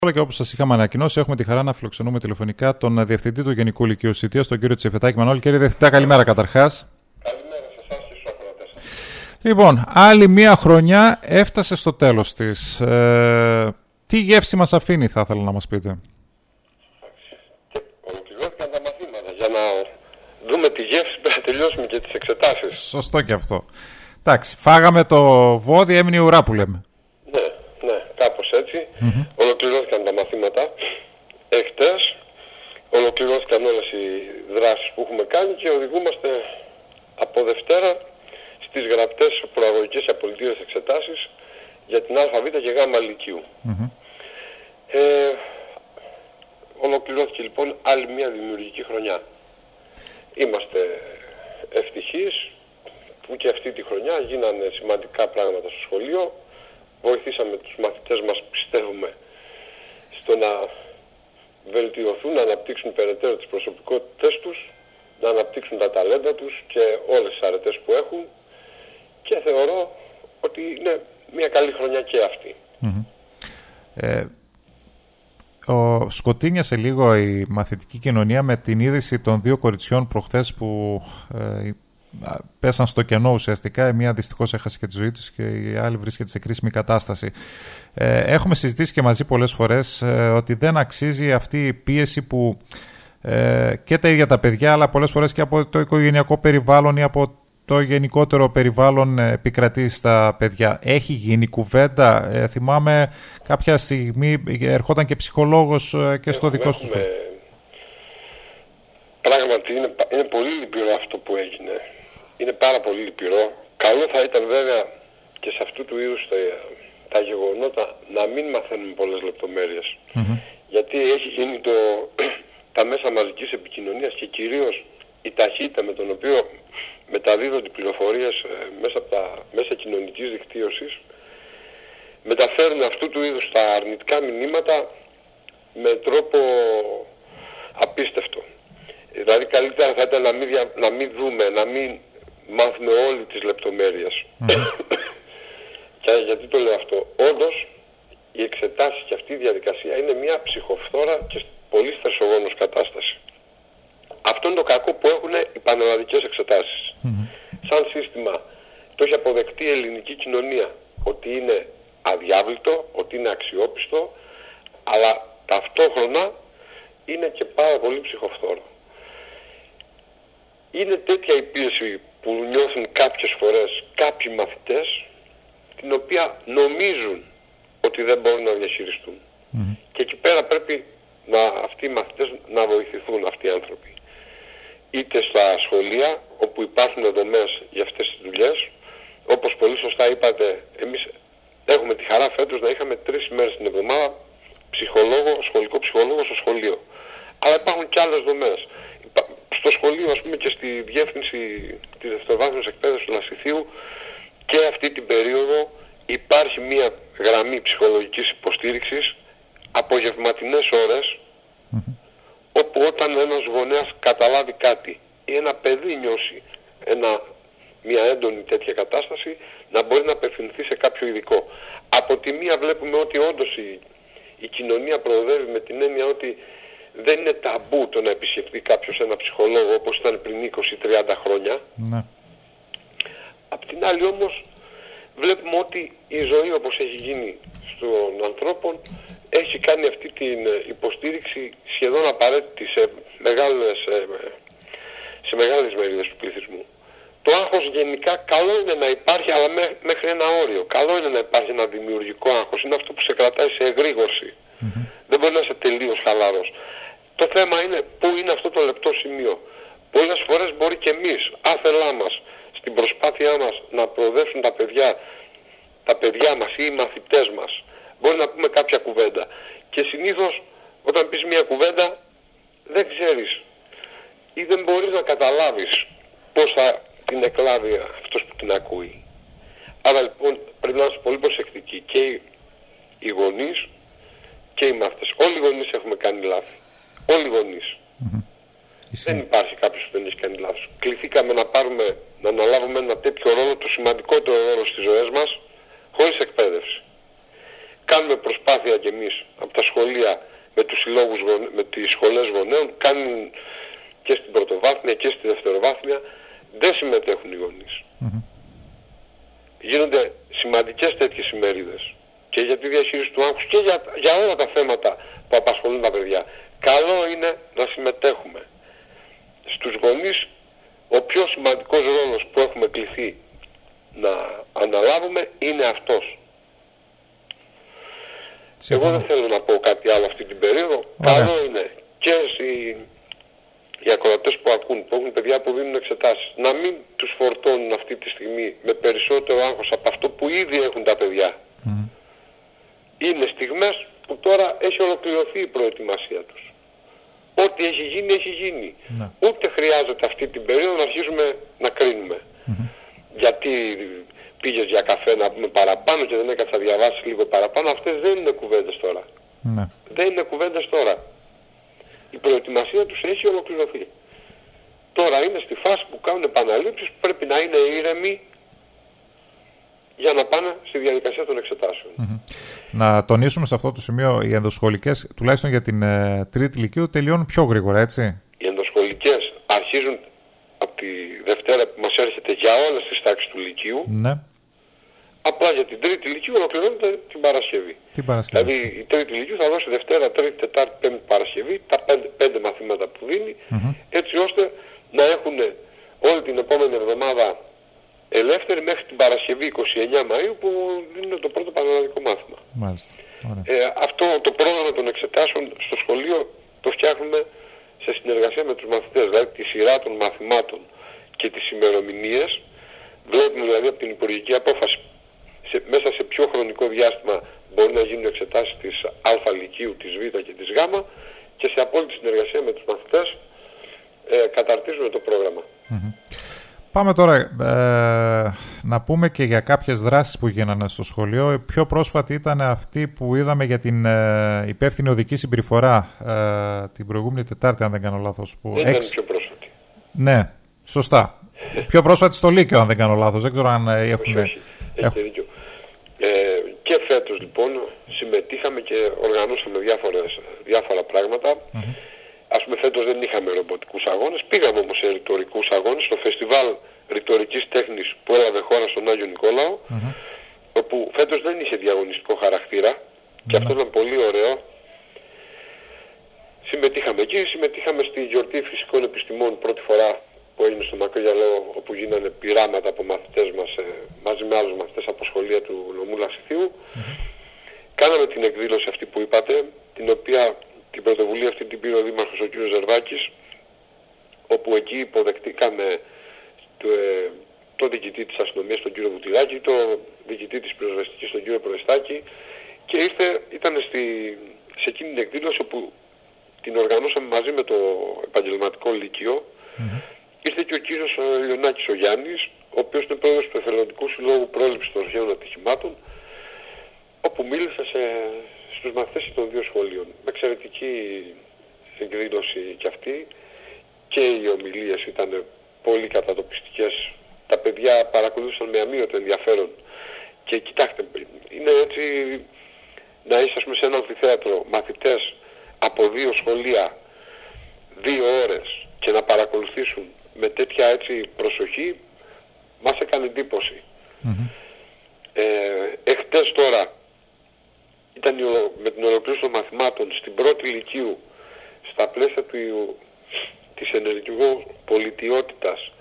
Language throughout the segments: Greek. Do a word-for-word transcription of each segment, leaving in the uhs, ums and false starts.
Και όπως σας είχαμε ανακοινώσει, έχουμε τη χαρά να φιλοξενούμε τηλεφωνικά τον Διευθυντή του Γενικού Λυκείου Σιτίας, τον κύριο Τσιφετάκη Μανώλη. Κύριε Διευθυντά, καλημέρα καταρχάς. Καλημέρα σε εσάς και στους ακροατές. Λοιπόν, άλλη μία χρονιά έφτασε στο τέλος της. Ε, τι γεύση μας αφήνει, θα ήθελα να μας πείτε. Και ολοκληρώθηκαν τα μαθήματα. Για να δούμε τη γεύση πρέπει να τελειώσουμε και τις εξετάσεις. Σωστό και αυτό. Εντάξει, φάγαμε το βόδι, έμεινε η ουρά που λέμε. Ναι, ναι, κάπως έτσι. Mm-hmm. Ολοκληρώθηκαν τα μαθήματα εχθές. Ολοκληρώθηκαν όλες οι δράσεις που έχουμε κάνει και οδηγούμαστε από Δευτέρα στις γραπτές προαγωγικές και απολυτήρες εξετάσεις για την Α, Β και Γ Λυκείου. Mm-hmm. Ε, ολοκληρώθηκε λοιπόν άλλη μια δημιουργική χρονιά. Είμαστε ευτυχείς που και αυτή τη χρονιά γίνανε σημαντικά πράγματα στο σχολείο. Βοηθήσαμε τους μαθητές μας, πιστεύουμε, στο να βελτιωθούν, να αναπτύξουν περαιτέρω τις προσωπικότητες τους, να αναπτύξουν τα ταλέντα τους και όλες τις αρετές που έχουν, και θεωρώ ότι είναι μια καλή χρονιά και αυτή. Mm-hmm. Ε, ο, σκοτίνιασε λίγο η μαθητική κοινωνία με την είδηση των δύο κοριτσιών προχθές που ε, πέσαν στο κενό ουσιαστικά. Η μία δυστυχώς έχασε και τη ζωή της και η άλλη βρίσκεται σε κρίσιμη κατάσταση. Ε, έχουμε συζητήσει και μαζί πολλές φορές ε, ότι δεν αξίζει αυτή η πίεση που ε, και τα ίδια τα παιδιά, αλλά πολλές φορές και από το οικογενειακό περιβάλλον ή από το γενικότερο περιβάλλον επικρατεί στα παιδιά. Έχει γίνει κουβέντα. Ε, θυμάμαι κάποια στιγμή ερχόταν και ψυχολόγος ε, και στο έχουμε, δικό σου έχουμε... Πράγματι είναι, είναι πολύ λυπηρό αυτό που έγινε. Είναι πάρα πολύ λυπηρό. Καλό θα ήταν βέβαια και σε αυτού του είδους τα, τα γεγονότα να μην μαθαίνουμε πολλές λεπτομέρειες. Mm-hmm. Γιατί έχει γίνει το, τα μέσα μαζικής επικοινωνίας και κυρίως η ταχύτητα με τον οποίο μεταδίδονται οι πληροφορίες ε, μέσα από τα μέσα κοινωνικής δικτύωσης, μεταφέρουν αυτού του είδους τα αρνητικά μηνύματα με τρόπο απίστευτο. Δηλαδή καλύτερα θα ήταν να μην, δια, να μην δούμε, να μην μάθουμε όλες τις λεπτομέρειες. Mm. Και γιατί το λέω αυτό? Όντως οι εξετάσεις και αυτή η διαδικασία είναι μια ψυχοφθόρα και πολύ στρεσογόνος κατάσταση. Αυτό είναι το κακό που έχουν οι πανελλαδικές εξετάσεις. Mm. Σαν σύστημα το έχει αποδεχτεί η ελληνική κοινωνία ότι είναι αδιάβλητο, ότι είναι αξιόπιστο, αλλά ταυτόχρονα είναι και πάρα πολύ ψυχοφθόρο. Είναι τέτοια η πίεση που νιώθουν κάποιες φορές κάποιοι μαθητές, την οποία νομίζουν ότι δεν μπορούν να διαχειριστούν. Mm-hmm. Και εκεί πέρα πρέπει να, αυτοί οι μαθητές να βοηθηθούν, αυτοί οι άνθρωποι. Είτε στα σχολεία, όπου υπάρχουν δομές για αυτές τις δουλειές, όπως πολύ σωστά είπατε, εμείς έχουμε τη χαρά φέτος να είχαμε τρεις μέρες την εβδομάδα ψυχολόγο, σχολικό ψυχολόγο στο σχολείο. Αλλά υπάρχουν και άλλες δομές. Στο σχολείο, ας πούμε, και στη διεύθυνση της δευτεροβάθμιας εκπαίδευσης του Λασιθίου, και αυτή την περίοδο υπάρχει μια γραμμή ψυχολογικής υποστήριξης απογευματινές ώρες, mm-hmm. όπου όταν ένας γονέας καταλάβει κάτι ή ένα παιδί νιώσει ένα, μια έντονη τέτοια κατάσταση, να μπορεί να απευθυνθεί σε κάποιο ειδικό. Από τη μία βλέπουμε ότι όντως η, η κοινωνία προοδεύει με την έννοια ότι δεν είναι ταμπού το να επισκεφτεί κάποιος ένα ψυχολόγο όπως ήταν πριν είκοσι με τριάντα χρόνια. Ναι. Απ' την άλλη όμως βλέπουμε ότι η ζωή όπως έχει γίνει στον ανθρώπων έχει κάνει αυτή την υποστήριξη σχεδόν απαραίτητη σε μεγάλες, σε μεγάλες μερίδες του πληθυσμού. Το άγχος γενικά καλό είναι να υπάρχει, αλλά μέχρι ένα όριο. Καλό είναι να υπάρχει ένα δημιουργικό άγχος. Είναι αυτό που σε κρατάει σε εγρήγορση. Mm-hmm. Δεν μπορεί να είσαι τελείως χαλαρός. Το θέμα είναι πού είναι αυτό το λεπτό σημείο. Πολλές φορές μπορεί και εμείς, άθελά μας, στην προσπάθειά μας να προοδεύσουν τα παιδιά, τα παιδιά μας ή οι μαθητές μας, μπορεί να πούμε κάποια κουβέντα. Και συνήθως όταν πεις μια κουβέντα δεν ξέρεις ή δεν μπορείς να καταλάβεις πώς θα την εκλάβει αυτός που την ακούει. Άρα λοιπόν πρέπει να είμαστε πολύ προσεκτικοί και οι, οι γονείς και οι μαθητές. Όλοι οι γονείς έχουμε κάνει λάθη. Όλοι οι γονείς. Mm-hmm. Δεν υπάρχει κάποιος που δεν έχει κάνει λάθος. Κληθήκαμε να πάρουμε, να αναλάβουμε ένα τέτοιο ρόλο, το σημαντικότερο ρόλο στις ζωές μας, χωρίς εκπαίδευση. κάνουμε προσπάθεια κι εμείς από τα σχολεία με τους συλλόγους, με τις σχολές γονέων, κάνουν και στην πρωτοβάθμια και στη δευτεροβάθμια, δεν συμμετέχουν οι γονείς. Mm-hmm. Γίνονται σημαντικές τέτοιες ημερίδες και για τη διαχείριση του άγχους και για, για όλα τα θέματα που απασχολούν τα παιδιά. Καλό είναι να συμμετέχουμε. Στους γονείς ο πιο σημαντικός ρόλος που έχουμε κληθεί να αναλάβουμε είναι αυτός. Εγώ δεν θέλω να πω κάτι άλλο αυτή την περίοδο. Ωραία. Καλό είναι και οι, οι ακροατές που ακούν, που έχουν παιδιά που δίνουν εξετάσεις, να μην τους φορτώνουν αυτή τη στιγμή με περισσότερο άγχος από αυτό που ήδη έχουν τα παιδιά. Mm. Είναι στιγμές που τώρα έχει ολοκληρωθεί η προετοιμασία τους. Ό,τι έχει γίνει, έχει γίνει. Ναι. Ούτε χρειάζεται αυτή την περίοδο να αρχίσουμε να κρίνουμε. Mm-hmm. Γιατί πήγες για καφέ να πούμε παραπάνω και δεν έκατσα να διαβάσεις λίγο παραπάνω. Αυτές δεν είναι κουβέντες τώρα. Ναι. Δεν είναι κουβέντες τώρα. Η προετοιμασία τους έχει ολοκληρωθεί. Τώρα είναι στη φάση που κάνουν επαναλήψεις που πρέπει να είναι ήρεμοι για να πάνε στη διαδικασία των εξετάσεων. Mm-hmm. Να τονίσουμε σε αυτό το σημείο, οι ενδοσχολικές, τουλάχιστον για την ε, τρίτη λυκείου, τελειώνουν πιο γρήγορα, έτσι. Οι ενδοσχολικές αρχίζουν από τη Δευτέρα που μας έρχεται για όλες τις τάξεις του λυκείου. Ναι. Απλά για την τρίτη λυκείου ολοκληρώνεται την Παρασκευή. Την Παρασκευή. Δηλαδή η τρίτη λυκείου θα δώσει Δευτέρα, Τρίτη, Τετάρτη, Πέμπτη, Παρασκευή, τα πέντε, πέντε μαθήματα που δίνει, mm-hmm. έτσι ώστε να έχουν όλη την επόμενη εβδομάδα ελεύθερη μέχρι την Παρασκευή εικοστή ενάτη Μαΐου που είναι το πρώτο πανελλαδικό μάθημα. Μάλιστα. Ε, αυτό το πρόγραμμα των εξετάσεων στο σχολείο το φτιάχνουμε σε συνεργασία με τους μαθητές, δηλαδή τη σειρά των μαθημάτων και τις ημερομηνίες. Βλέπουμε δηλαδή από την υπουργική απόφαση σε, μέσα σε ποιο χρονικό διάστημα μπορεί να γίνουν εξετάσεις της Α λυκείου, της Β και της Γ και σε απόλυτη συνεργασία με τους μαθητές ε, καταρτίζουμε το πρόγραμμα. Mm-hmm. Πάμε τώρα ε, να πούμε και για κάποιες δράσεις που γίνανε στο σχολείο. Η πιο πρόσφατη ήταν αυτή που είδαμε για την ε, υπεύθυνη οδική συμπεριφορά ε, την προηγούμενη Τετάρτη, αν δεν κάνω λάθος. Που δεν έξι... ήταν πιο πρόσφατη. Ναι, σωστά. Πιο πρόσφατη στο Λύκειο, αν δεν κάνω λάθος. Δεν ξέρω αν ε, έχουμε... Όχι, όχι. Έχετε δίκιο. Ε, και φέτος λοιπόν συμμετείχαμε και οργανώσαμε διάφορες, διάφορα πράγματα. Mm-hmm. Ας πούμε φέτος δεν είχαμε ρομποτικούς αγώνες, πήγαμε όμως σε ρητορικούς αγώνες στο φεστιβάλ ρητορικής τέχνης που έλαβε χώρα στον Άγιο Νικόλαο, mm-hmm. όπου φέτος δεν είχε διαγωνιστικό χαρακτήρα mm-hmm. και αυτό ήταν πολύ ωραίο. Συμμετείχαμε εκεί, συμμετείχαμε στη γιορτή φυσικών επιστημών πρώτη φορά που έγινε στο Μακρύγιαλο, όπου γίνανε πειράματα από μαθητές μας ε, μαζί με άλλους μαθητές από σχολεία του νομού Λαξιθίου. Mm-hmm. Κάναμε την εκδήλωση αυτή που είπατε, την οποία την πρωτοβουλία αυτή την πήρε ο Δήμαρχος ο κ. Ζερβάκης, όπου εκεί υποδεχτήκαμε το, ε, το διοικητή της αστυνομίας τον κ. Βουτυλάκη, το διοικητή της πυροσβεστικής τον κ. Προεστάκη και ήρθε, ήταν στη, σε εκείνη την εκδήλωση όπου την οργανώσαμε μαζί με το επαγγελματικό λύκειο. Mm-hmm. Ήρθε και ο κύριος Λιονάκης ο Γιάννης, ο οποίος είναι πρόεδρος του Εθελοντικού Συλλόγου Πρόληψης των Αρχαίων Ατυχημάτων, όπου μίλησε σε, στους μαθητές των δύο σχολείων. Με εξαιρετική εκδήλωση κι αυτή και οι ομιλίες ήταν πολύ κατατοπιστικές. Τα παιδιά παρακολούθησαν με αμύωτο ενδιαφέρον και κοιτάξτε, είναι έτσι να είσαι ας πούμε σε ένα αμφιθέατρο μαθητές από δύο σχολεία δύο ώρες και να παρακολουθήσουν με τέτοια έτσι προσοχή, μας έκανε εντύπωση. Mm-hmm. Ε, εχτες τώρα ήταν με την ολοκλήρωση των μαθημάτων στην πρώτη λυκείου στα πλαίσια του, της ενεργητικού πολιτιότητας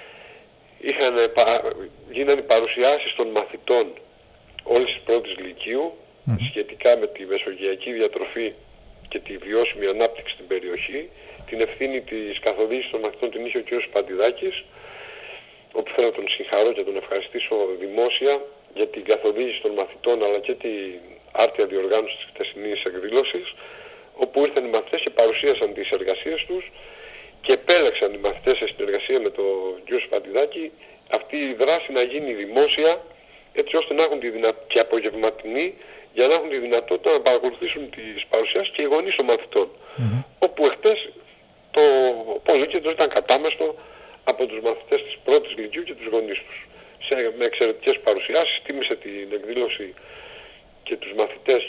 είχαν, γίνανε παρουσιάσεις των μαθητών όλης της πρώτης λυκείου mm. σχετικά με τη μεσογειακή διατροφή και τη βιώσιμη ανάπτυξη στην περιοχή. Την ευθύνη της καθοδήγησης των μαθητών την είχε ο κ. Παντιδάκης, όπου θέλω να τον συγχαρώ και τον ευχαριστήσω δημόσια για την καθοδήγηση των μαθητών αλλά και την άρτια διοργάνωση της χτεσινής εκδήλωσης, όπου ήρθαν οι μαθητές και παρουσίασαν τις εργασίες τους και επέλεξαν οι μαθητές σε συνεργασία με τον κ. Παντιδάκη αυτή η δράση να γίνει δημόσια, έτσι ώστε να έχουν τη δυνατότητα και απογευματινή, για να έχουν τη δυνατότητα να παρακολουθήσουν τις παρουσιάσεις και οι γονείς των μαθητών. Mm-hmm. Όπου εχθές το πολύκεντρο ήταν κατάμεστο από τους μαθητές της πρώτης λυκείου και τους γονείς τους. Σε, με εξαιρετικές παρουσιάσεις, τίμησε την εκδήλωση και τους μαθητές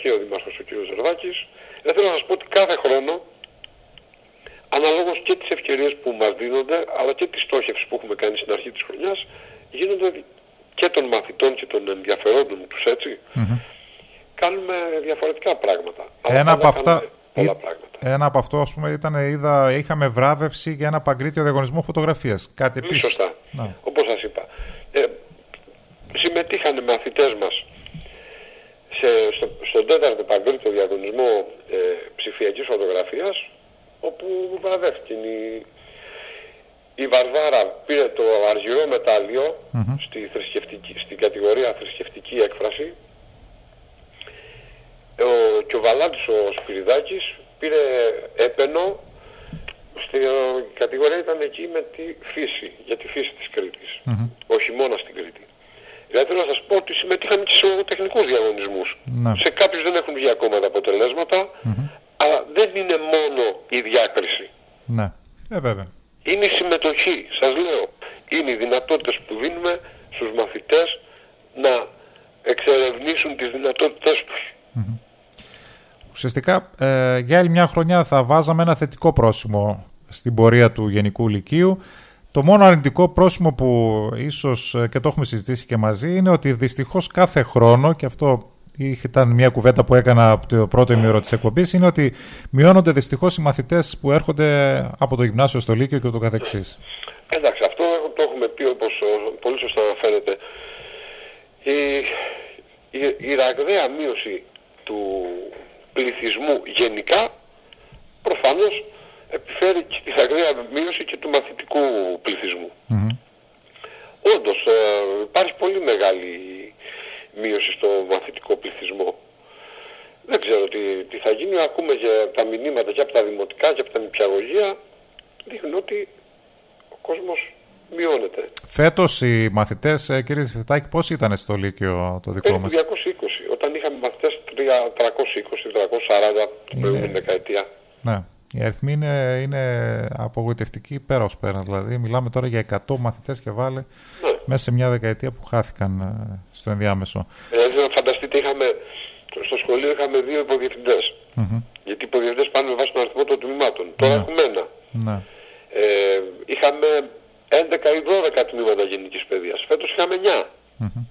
να σας πω ότι κάθε χρόνο, αναλόγως και τις ευκαιρίες που μας δίνονται, αλλά και τις στόχευσεις που έχουμε κάνει στην αρχή της χρονιάς, γίνονται και των μαθητών και των ενδιαφερόντων τους, έτσι. Mm-hmm. Κάνουμε διαφορετικά πράγματα. Ένα από αυτά... Πολλά πράγματα. Ένα από αυτό, ας πούμε, ήταν, είδα, είχαμε βράβευση για ένα παγκρίτιο διαγωνισμό φωτογραφίας. Κάτι επίσης. Σωστά. Να. Όπως σας είπα. Ε, συμμετείχαν μαθητές μας σε, στο, στον τέταρτο παγκρίτιο διαγωνισμό ε, ψηφιακής φωτογραφίας, όπου βραβεύτηκε η, η Βαρβάρα, πήρε το αργυρό μετάλλιο mm-hmm. στη θρησκευτική, στην κατηγορία θρησκευτική έκφραση. Ο, και ο Βαλάντης ο Σπυριδάκης πήρε έπαινο, στην κατηγορία ήταν εκεί με τη φύση, για τη φύση της Κρήτης, mm-hmm. όχι μόνο στην Κρήτη. Δηλαδή θέλω να σας πω ότι συμμετείχαμε και σε τεχνικούς διαγωνισμούς. Mm-hmm. Σε κάποιους δεν έχουν βγει ακόμα τα αποτελέσματα, mm-hmm. αλλά δεν είναι μόνο η διάκριση. Ναι, ε, βέβαια. Είναι η συμμετοχή, σας λέω. Είναι οι δυνατότητες που δίνουμε στους μαθητές να εξερευνήσουν τις δυνατότητες τους. Mm-hmm. Ουσιαστικά, ε, για άλλη μια χρονιά θα βάζαμε ένα θετικό πρόσημο στην πορεία του Γενικού Λυκείου. Το μόνο αρνητικό πρόσημο που ίσως και το έχουμε συζητήσει και μαζί είναι ότι δυστυχώς κάθε χρόνο, και αυτό ήταν μια κουβέντα που έκανα από το πρώτο ημίωρο της εκπομπής, είναι ότι μειώνονται δυστυχώς οι μαθητές που έρχονται από το γυμνάσιο στο Λύκειο και ούτω καθεξής. Εντάξει, αυτό το έχουμε πει, όπως πολύ σωστά αναφέρεται. Η, η, η ραγδαία μείωση του πληθυσμού γενικά προφανώς επιφέρει και τη ραγδαία μείωση και του μαθητικού πληθυσμού. Mm-hmm. Όντως ε, υπάρχει πολύ μεγάλη μείωση στο μαθητικό πληθυσμό. Δεν ξέρω τι, τι θα γίνει. Ακούμε για τα μηνύματα και από τα δημοτικά και από τα νηπιαγωγεία, δείχνουν ότι ο κόσμος μειώνεται. Φέτος οι μαθητές, κύριε Φιτάκη, πώς ήταν στο Λύκειο το δικό μας? διακόσια είκοσι, όταν είχαμε μαθητές τριακόσια είκοσι με τριακόσια σαράντα την προηγούμενη δεκαετία. Ναι, η αριθμή είναι, είναι απογοητευτική πέρα ως πέρα. Δηλαδή μιλάμε τώρα για εκατό μαθητές και βάλε ναι. μέσα σε μια δεκαετία που χάθηκαν στο ενδιάμεσο. Δηλαδή να φανταστείτε, είχαμε, στο σχολείο είχαμε δύο υποδιευθυντές. Mm-hmm. Γιατί οι υποδιευθυντές πάνε με βάση τον αριθμό των τμήματων. Ναι. Τώρα έχουμε ένα. Ναι. Ε, είχαμε έντεκα ή δώδεκα τμήματα γενικής παιδείας. Φέτος είχαμε εννιά. Mm-hmm.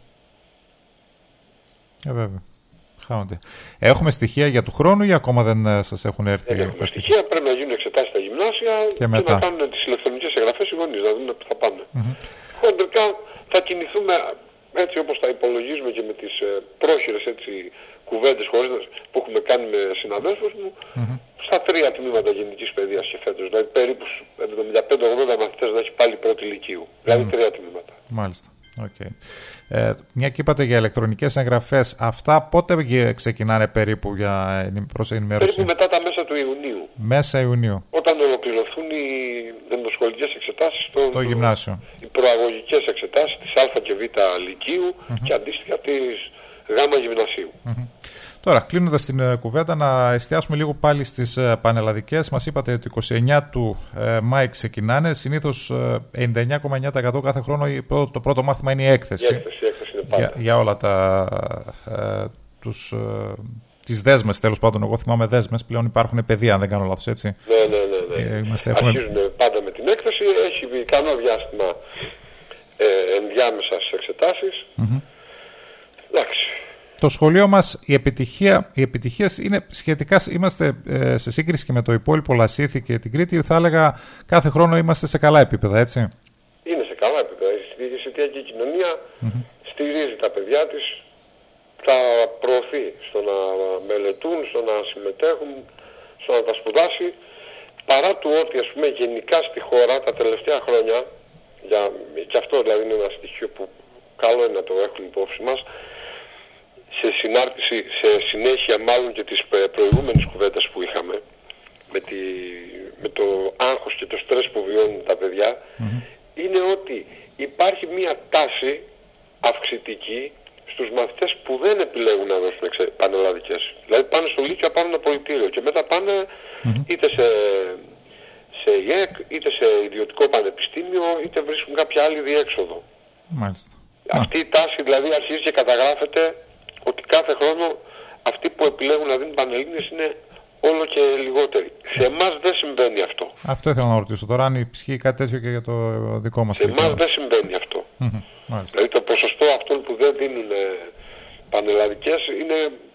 Ε, βέβαια. Χάνονται. Έχουμε στοιχεία για του χρόνου ή ακόμα δεν σας έχουν έρθει? Δεν έχουμε στοιχεία. στοιχεία. Πρέπει να γίνουν εξετάσεις στα γυμνάσια και, και να κάνουν τις ηλεκτρονικές εγγραφές οι γονείς, να δούμε που θα πάνε. Mm-hmm. Χοντρικά θα κινηθούμε έτσι όπως τα υπολογίζουμε και με τις ε, πρόχειρες έτσι, κουβέντες χωρίς, που έχουμε κάνει με συναδέλφους μου, mm-hmm. στα τρία τμήματα γενικής παιδείας και φέτος. Δηλαδή περίπου εβδομήντα πέντε ογδόντα μαθητές να έχει πάλι πρώτη λυκείου. Δηλαδή mm-hmm. τρία τμήματα. Μάλιστα. Okay. Ε, μια και είπατε για ηλεκτρονικές εγγραφές, αυτά πότε ξεκινάνε περίπου για προς ενημέρωση? Περίπου μετά τα μέσα του Ιουνίου. Μέσα Ιουνίου. Όταν ολοκληρωθούν οι ενδοσχολικές εξετάσεις στο, στο γυμνάσιο. Οι προαγωγικές εξετάσεις της Α και Β Λυκείου mm-hmm. και αντίστοιχα της Γ γυμνασίου. Mm-hmm. Τώρα, κλείνοντας την κουβέντα, να εστιάσουμε λίγο πάλι στις πανελλαδικές. Μας είπατε ότι είκοσι εννέα του ε, Μάη ξεκινάνε. Συνήθως ε, ενενήντα εννέα κόμμα εννέα τοις εκατό κάθε χρόνο το πρώτο μάθημα είναι η έκθεση. Η έκθεση, η έκθεση είναι πάντα. Για, για όλα τα... Ε, τους, ε, τις δέσμες, τέλος πάντων. Εγώ θυμάμαι δέσμες. Πλέον υπάρχουν παιδεία, αν δεν κάνω λάθος, έτσι. Ναι, ναι, ναι. ναι. Ε, είμαστε, έχουμε... Αρχίζουν πάντα με την έκθεση. Έχει ικανό διάστημα ε, ενδιάμεσα στις εξετάσεις. Mm-hmm. Εντάξει. Το σχολείο μας, η επιτυχία, οι επιτυχίες είναι σχετικά, είμαστε ε, σε σύγκριση και με το υπόλοιπο Λασίθι και την Κρήτη, θα έλεγα κάθε χρόνο είμαστε σε καλά επίπεδα, έτσι. Είναι σε καλά επίπεδα. Η αισθητική κοινωνία mm-hmm. στηρίζει τα παιδιά της, τα προωθεί στο να μελετούν, στο να συμμετέχουν, στο να τα σπουδάσει, παρά του ότι ας πούμε γενικά στη χώρα τα τελευταία χρόνια, για, και αυτό δηλαδή είναι ένα στοιχείο που καλό είναι να το έχουμε υπόψη μας, σε συνάρτηση, σε συνέχεια μάλλον και της προηγούμενης κουβέντας που είχαμε με, τη, με το άγχος και το στρες που βιώνουν τα παιδιά, mm-hmm. είναι ότι υπάρχει μία τάση αυξητική στους μαθητές που δεν επιλέγουν να δώσουν εξε, πανελλαδικές. Δηλαδή πάνε στο Λύκειο να πάρουν ένα πολιτήριο και μετά πάνε mm-hmm. είτε σε, σε ΙΕΚ, είτε σε ιδιωτικό πανεπιστήμιο, είτε βρίσκουν κάποια άλλη διέξοδο. Μάλιστα. Αυτή η τάση δηλαδή αρχίζει και καταγράφεται ότι κάθε χρόνο αυτοί που επιλέγουν να δίνουν πανελλήνιες είναι όλο και λιγότεροι. Σε εμάς δεν συμβαίνει αυτό. Αυτό ήθελα να ρωτήσω τώρα, αν ισχύει κάτι τέτοιο και για το δικό μας. Σε εμάς δεν συμβαίνει αυτό. Mm-hmm. Δηλαδή το ποσοστό αυτών που δεν δίνουν πανελλαδικές είναι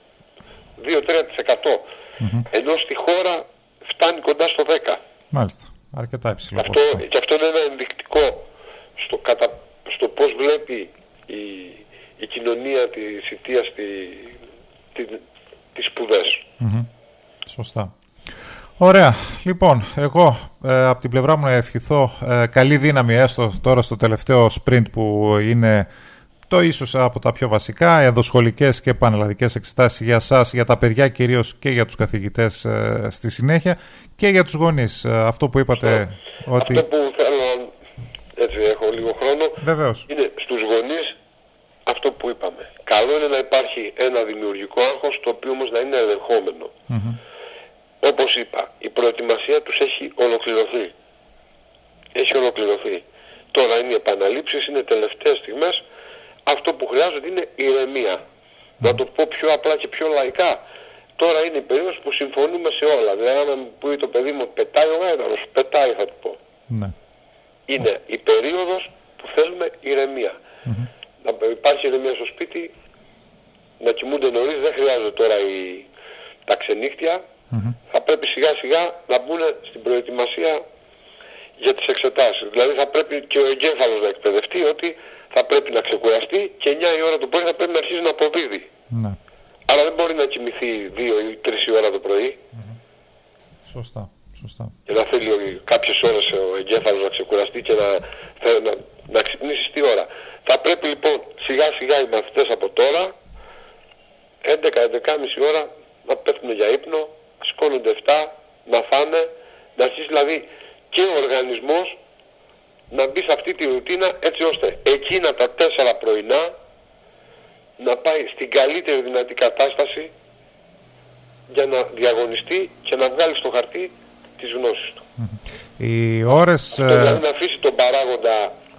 δύο με τρία τοις εκατό. Mm-hmm. Ενώ στη χώρα φτάνει κοντά στο δέκα τοις εκατό. Μάλιστα. Αρκετά υψηλό αυτό, ποσοστό. Και αυτό είναι ένα ενδεικτικό στο, κατα, στο πώς βλέπει η, η κοινωνία της Ιτίας τη, τη, τις σπουδές. Mm-hmm. Σωστά. Ωραία. Λοιπόν, εγώ ε, από την πλευρά μου να ευχηθώ ε, καλή δύναμη έστω τώρα στο τελευταίο sprint που είναι το ίσως από τα πιο βασικά, ενδοσχολικές και πανελλαδικές εξετάσεις για σας, για τα παιδιά κυρίως και για τους καθηγητές ε, στη συνέχεια και για τους γονείς. Ε, αυτό που είπατε αυτό, ότι... Αυτό που θέλω, έτσι έχω λίγο χρόνο, βεβαίως, είναι στους γονείς αυτό που είπαμε. Καλό είναι να υπάρχει ένα δημιουργικό άγχος, το οποίο όμως να είναι ελεγχόμενο. Mm-hmm. Όπως είπα, η προετοιμασία τους έχει ολοκληρωθεί. Έχει ολοκληρωθεί. Τώρα είναι οι επαναλήψεις, είναι τελευταίες στιγμές. Αυτό που χρειάζεται είναι ηρεμία. Mm. Να το πω πιο απλά και πιο λαϊκά. Τώρα είναι η περίοδος που συμφωνούμε σε όλα. Δηλαδή, αν μου πει το παιδί μου πετάει ο γάιδαρος, πετάει θα του πω. Mm. Είναι η περίοδος που θέλουμε ηρεμία. Mm-hmm. Να υπάρχει ηρεμία στο σπίτι, να κοιμούνται νωρίς, δεν χρειάζεται τώρα η... τα ξενύχτια. Mm-hmm. Θα πρέπει σιγά σιγά να μπουν στην προετοιμασία για τις εξετάσεις. Δηλαδή θα πρέπει και ο εγκέφαλος να εκπαιδευτεί ότι θα πρέπει να ξεκουραστεί και εννιά η ώρα το πρωί θα πρέπει να αρχίσει να αποδίδει. Ναι. Άρα δεν μπορεί να κοιμηθεί δύο ή τρεις η ώρα το πρωί. Mm-hmm. Σωστά, σωστά. Και να θέλει κάποιες ώρες ο εγκέφαλος να ξεκουραστεί και να, να, να ξυπνήσει στη ώρα. Θα πρέπει λοιπόν σιγά σιγά οι μαθητές από τώρα έντεκα με έντεκα και μισή ώρα να πέφτουν για ύπνο, σηκώνονται εφτά, να φάνε, να αρχίσει δηλαδή και ο οργανισμός να μπει σε αυτή τη ρουτίνα, έτσι ώστε εκείνα τα τέσσερα πρωινά να πάει στην καλύτερη δυνατή κατάσταση για να διαγωνιστεί και να βγάλει στο χαρτί τις γνώσεις του. Οι ώρες... Αυτό δηλαδή να αφήσει τον παράγοντα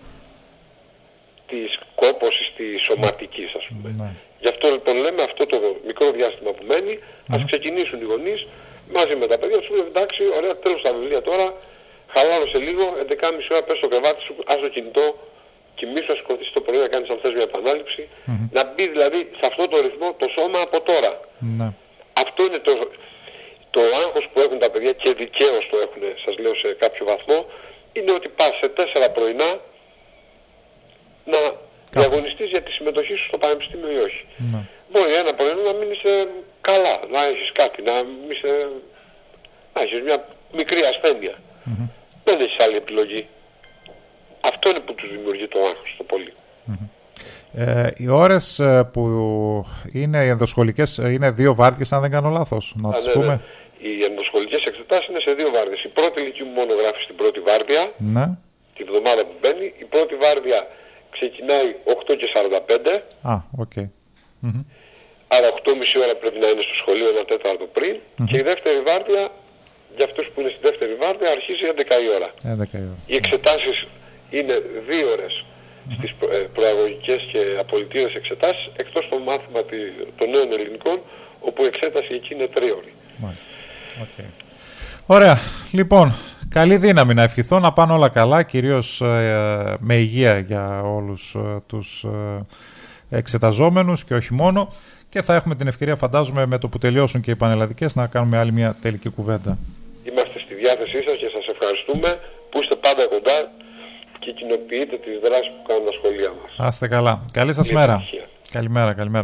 της κόπωσης, της σωματικής, ας πούμε. Mm-hmm. Γι' αυτό λοιπόν λέμε αυτό το μικρό διάστημα που μένει, mm-hmm. ας ξεκινήσουν οι γονείς μαζί με τα παιδιά τους, εντάξει, ωραία, τέλος τα βιβλία τώρα, χαλάρωσε λίγο, έντεκα και μισή ώρα πες στο κρεβάτι σου, ας το κινητό, κοιμήσου, να σηκωθείς το πρωί να κάνεις αν θες μια επανάληψη, mm-hmm. να μπει δηλαδή σε αυτό το ρυθμό το σώμα από τώρα. Mm-hmm. Αυτό είναι το, το άγχος που έχουν τα παιδιά και δικαίως το έχουν, σας λέω σε κάποιο βαθμό, είναι ότι πας σε τέσσερα πρωινά να διαγωνιστείς για τη συμμετοχή σου στο πανεπιστήμιο ή όχι. Mm-hmm. Μπορεί ένα πρωινό να μην είσαι καλά, να έχεις κάτι, να, είσαι, να έχεις μια μικρή ασθένεια. Mm-hmm. Δεν έχεις άλλη επιλογή. Αυτό είναι που τους δημιουργεί το άγχος το πολύ. Mm-hmm. Ε, οι ώρες που είναι οι ενδοσχολικές είναι δύο βάρδιες, αν δεν κάνω λάθος, να τις πούμε. Ναι. Οι ενδοσχολικές εξετάσεις είναι σε δύο βάρδιες. Η πρώτη ηλικίου μόνο γράφει στην πρώτη βάρδια, ναι. τη βδομάδα που μπαίνει. Η πρώτη βάρδια ξεκινάει οκτώ και σαράντα πέντε. Α, οκ. Okay. Mm-hmm. Άρα οκτώ και μισή ώρα πρέπει να είναι στο σχολείο, ένα τέταρτο πριν. Mm-hmm. Και η δεύτερη βάρδια, για αυτούς που είναι στη δεύτερη βάρδια, αρχίζει έντεκα η ώρα. έντεκα η ώρα. Οι εξετάσεις είναι δύο ώρες mm-hmm. στις προαγωγικές και απολυτήρες εξετάσεις, εκτός το μάθημα των νέων ελληνικών, όπου η εξέταση εκεί είναι τρίωρη. Μάλιστα. Okay. Ωραία. Λοιπόν, καλή δύναμη να ευχηθώ, να πάνε όλα καλά, κυρίως ε, με υγεία για όλους ε, τους ε, εξεταζόμενους και όχι μόνο. Και θα έχουμε την ευκαιρία, φαντάζομαι, με το που τελειώσουν και οι πανελλαδικές, να κάνουμε άλλη μια τελική κουβέντα. Είμαστε στη διάθεσή σας και σας ευχαριστούμε που είστε πάντα κοντά και κοινοποιείτε τις δράσεις που κάνουν τα σχολεία μας. Άστε καλά. Καλή σας μέρα. Καλημέρα, καλημέρα.